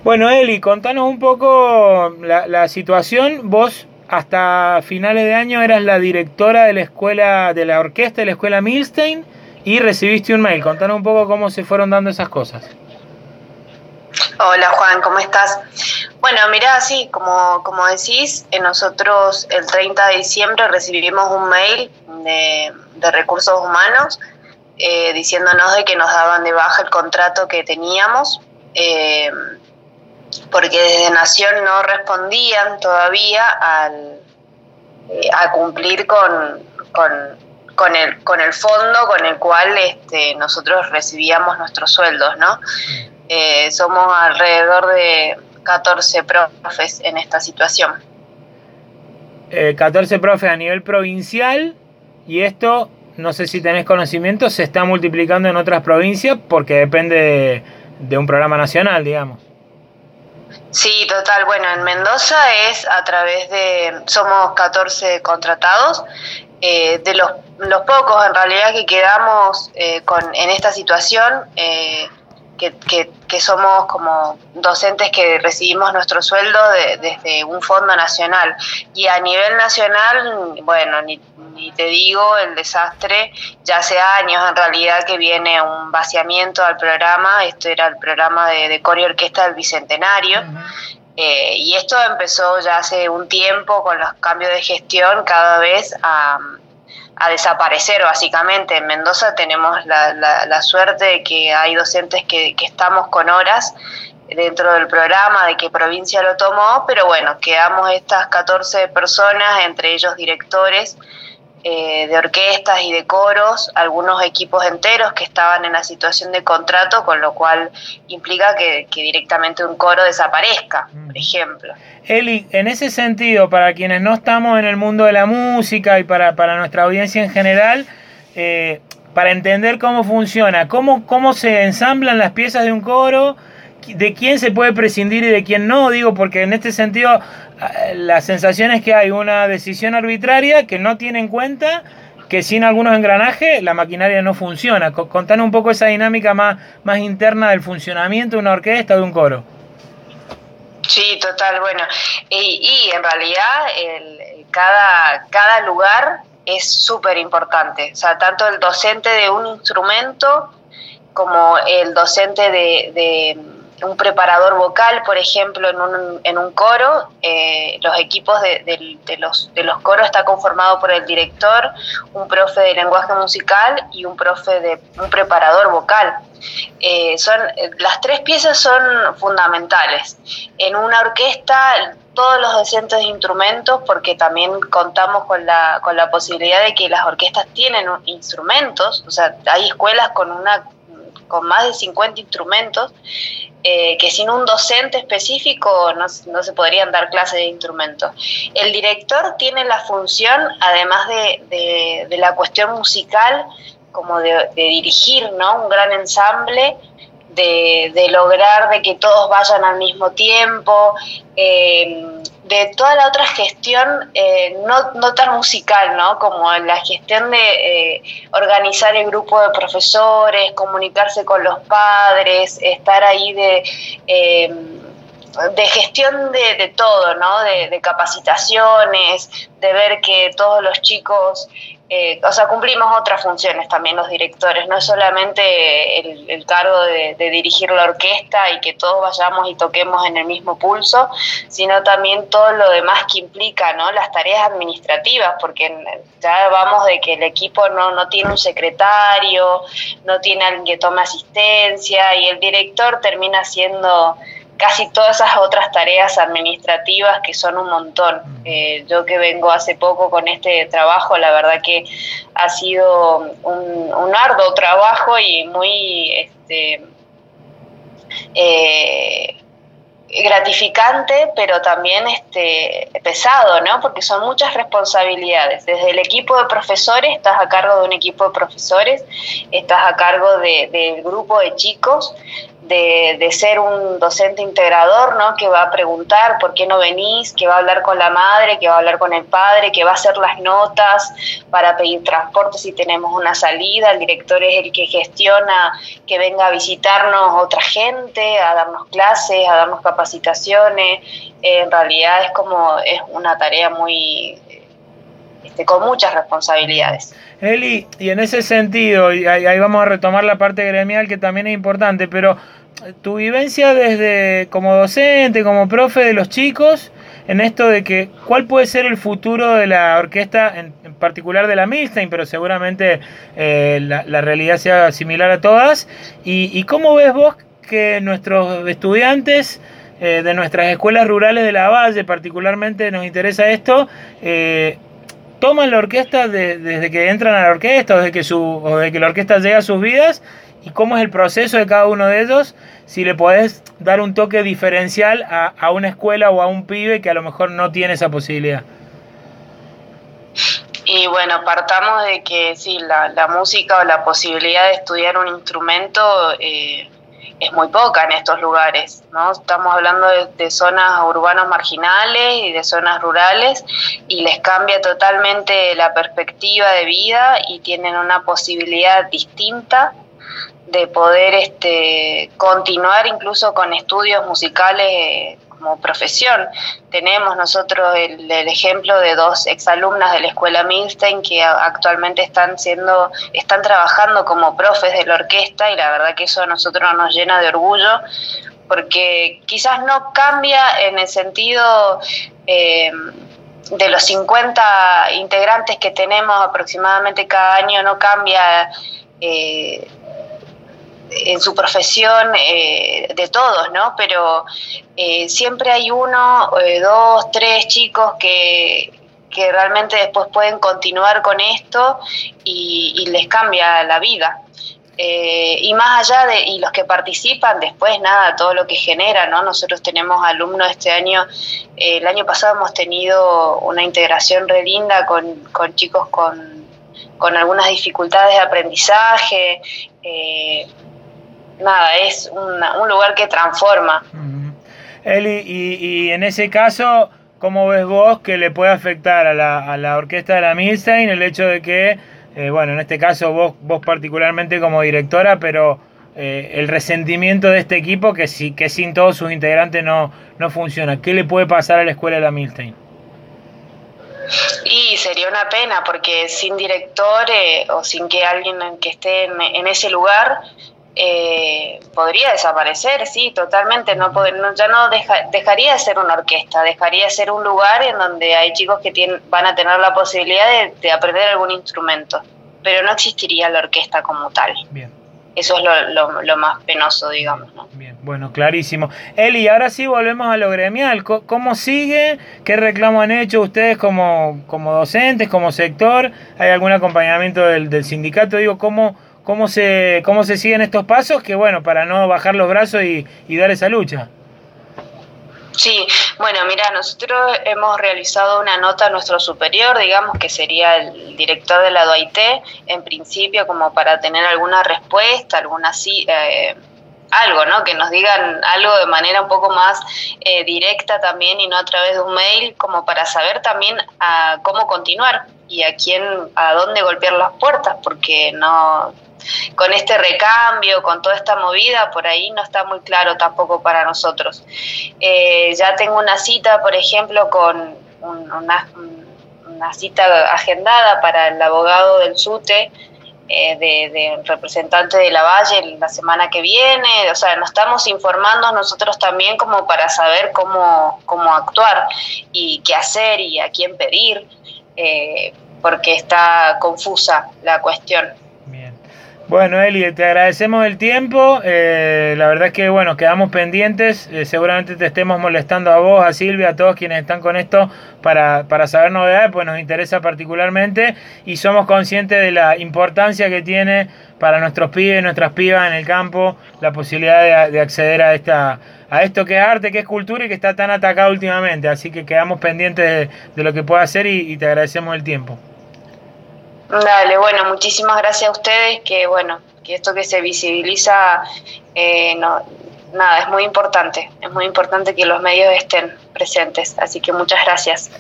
Bueno, Eli, contanos un poco la situación. Vos hasta finales de año eras la directora de la escuela, de la orquesta de la escuela Milstein y recibiste un mail. Contanos un poco cómo se fueron dando esas cosas. Hola Juan, ¿cómo estás? Bueno, mirá, sí, como decís, nosotros el 30 de diciembre recibimos un mail de Recursos Humanos diciéndonos de que nos daban de baja el contrato que teníamos, porque desde Nación no respondían todavía a cumplir con el fondo con el cual nosotros recibíamos nuestros sueldos, ¿no? Somos alrededor de 14 profes en esta situación. 14 profes a nivel provincial, y esto, no sé si tenés conocimiento, se está multiplicando en otras provincias porque depende de un programa nacional, digamos. Sí, total. Bueno, en Mendoza es a través somos 14 contratados, de los pocos en realidad que quedamos en esta situación, que somos como docentes que recibimos nuestro sueldo desde un fondo nacional. Y a nivel nacional, bueno, ni te digo el desastre, ya hace años en realidad que viene un vaciamiento al programa. Esto era el programa de coro y orquesta del Bicentenario. Y esto empezó ya hace un tiempo con los cambios de gestión cada vez a desaparecer básicamente. En Mendoza tenemos la suerte de que hay docentes que estamos con horas dentro del programa, de que provincia lo tomó, pero bueno, quedamos estas 14 personas, entre ellos directores de orquestas y de coros, algunos equipos enteros que estaban en la situación de contrato, con lo cual implica que directamente un coro desaparezca, por ejemplo. Eli, en ese sentido, para quienes no estamos en el mundo de la música y para nuestra audiencia en general, para entender cómo funciona, cómo se ensamblan las piezas de un coro, de quién se puede prescindir y de quién no, digo, porque en este sentido la sensación es que hay una decisión arbitraria que no tiene en cuenta que sin algunos engranajes la maquinaria no funciona. Contanos un poco esa dinámica más interna del funcionamiento de una orquesta o de un coro. Sí, total, bueno, y en realidad cada lugar es súper importante, o sea, tanto el docente de un instrumento como el docente de un preparador vocal, por ejemplo, en un coro. Los equipos de los coros está conformado por el director, un profe de lenguaje musical y un preparador vocal. Las tres piezas son fundamentales. En una orquesta, todos los docentes de instrumentos, porque también contamos con la posibilidad de que las orquestas tienen instrumentos, o sea, hay escuelas con más de 50 instrumentos, que sin un docente específico no se podrían dar clases de instrumentos. El director tiene la función, además de la cuestión musical, como de dirigir, ¿no?, un gran ensamble, de lograr de que todos vayan al mismo tiempo, de toda la otra gestión no tan musical, ¿no?, como la gestión de organizar el grupo de profesores, comunicarse con los padres, estar ahí de gestión de todo, ¿no?, de capacitaciones, de ver que todos los chicos, cumplimos otras funciones también los directores, no es solamente el cargo de dirigir la orquesta y que todos vayamos y toquemos en el mismo pulso, sino también todo lo demás que implica, ¿no?, las tareas administrativas, porque ya vamos de que el equipo no tiene un secretario, no tiene alguien que tome asistencia, y el director termina siendo casi todas esas otras tareas administrativas, que son un montón. Yo que vengo hace poco con este trabajo, la verdad que ha sido un arduo trabajo y muy gratificante, pero también pesado, ¿no?, porque son muchas responsabilidades. Desde el equipo de profesores, estás a cargo de un equipo de profesores, estás a cargo del grupo de chicos, de ser un docente integrador, ¿no? Que va a preguntar por qué no venís, que va a hablar con la madre, que va a hablar con el padre, que va a hacer las notas para pedir transporte si tenemos una salida. El director es el que gestiona que venga a visitarnos otra gente, a darnos clases, a darnos capacitaciones. En realidad es una tarea muy con muchas responsabilidades. Eli, y en ese sentido, y ahí vamos a retomar la parte gremial que también es importante, pero tu vivencia desde como docente, como profe de los chicos, en esto de que cuál puede ser el futuro de la orquesta, en particular de la Milstein, pero seguramente la realidad sea similar a todas, y cómo ves vos que nuestros estudiantes de nuestras escuelas rurales de la Valle, particularmente nos interesa esto, toman la orquesta desde que entran a la orquesta o desde que la orquesta llega a sus vidas, y cómo es el proceso de cada uno de ellos, si le podés dar un toque diferencial a una escuela o a un pibe que a lo mejor no tiene esa posibilidad. Y bueno, partamos de que sí, la música o la posibilidad de estudiar un instrumento es muy poca en estos lugares, ¿no? Estamos hablando de zonas urbanas marginales y de zonas rurales, y les cambia totalmente la perspectiva de vida y tienen una posibilidad distinta de poder continuar incluso con estudios musicales como profesión. Tenemos nosotros el ejemplo de 2 exalumnas de la Escuela Milstein que actualmente están trabajando como profes de la orquesta, y la verdad que eso a nosotros nos llena de orgullo, porque quizás no cambia en el sentido de los 50 integrantes que tenemos aproximadamente cada año, no cambia en su profesión de todos, ¿no? Pero siempre hay 1, 2, 3 chicos que realmente después pueden continuar con esto y les cambia la vida. Y más allá y los que participan después, nada, todo lo que genera, ¿no? Nosotros tenemos alumnos este año, el año pasado hemos tenido una integración re linda con chicos con algunas dificultades de aprendizaje. Nada, es un lugar que transforma. Eli, y en ese caso, ¿cómo ves vos que le puede afectar a la orquesta de la Milstein el hecho de que, bueno, en este caso vos particularmente como directora, pero el resentimiento de este equipo que sin todos sus integrantes no funciona? ¿Qué le puede pasar a la escuela de la Milstein? Y sería una pena, porque sin director o sin que alguien que esté en ese lugar podría desaparecer, sí, totalmente. Dejaría de ser una orquesta, dejaría de ser un lugar en donde hay chicos que van a tener la posibilidad de aprender algún instrumento, pero no existiría la orquesta como tal. Bien. Eso es lo más penoso, digamos, ¿no? Bien, bueno, clarísimo. Eli, ahora sí volvemos a lo gremial. ¿Cómo sigue? ¿Qué reclamo han hecho ustedes como docentes, como sector? ¿Hay algún acompañamiento del sindicato? Digo, ¿cómo se siguen estos pasos? Que bueno, para no bajar los brazos y dar esa lucha. Sí, bueno, mira, nosotros hemos realizado una nota a nuestro superior, digamos que sería el director de la DOIT, en principio, como para tener alguna respuesta, algo, ¿no? Que nos digan algo de manera un poco más directa también, y no a través de un mail, como para saber también cómo continuar y a dónde golpear las puertas, porque no, con este recambio, con toda esta movida, por ahí no está muy claro tampoco para nosotros. Ya tengo una cita, por ejemplo, con una cita agendada para el abogado del SUTE, de representante de la Valle la semana que viene. O sea, nos estamos informando nosotros también como para saber cómo actuar y qué hacer y a quién pedir, porque está confusa la cuestión. Bien. Bueno, Eli, te agradecemos el tiempo. La verdad es que, bueno, quedamos pendientes. Seguramente te estemos molestando a vos, a Silvia, a todos quienes están con esto para saber novedades, pues nos interesa particularmente y somos conscientes de la importancia que tiene para nuestros pibes y nuestras pibas en el campo la posibilidad de acceder a esto que es arte, que es cultura y que está tan atacado últimamente. Así que quedamos pendientes de lo que pueda hacer y te agradecemos el tiempo. Dale, bueno, muchísimas gracias a ustedes, que esto que se visibiliza nada, es muy importante que los medios estén presentes, así que muchas gracias.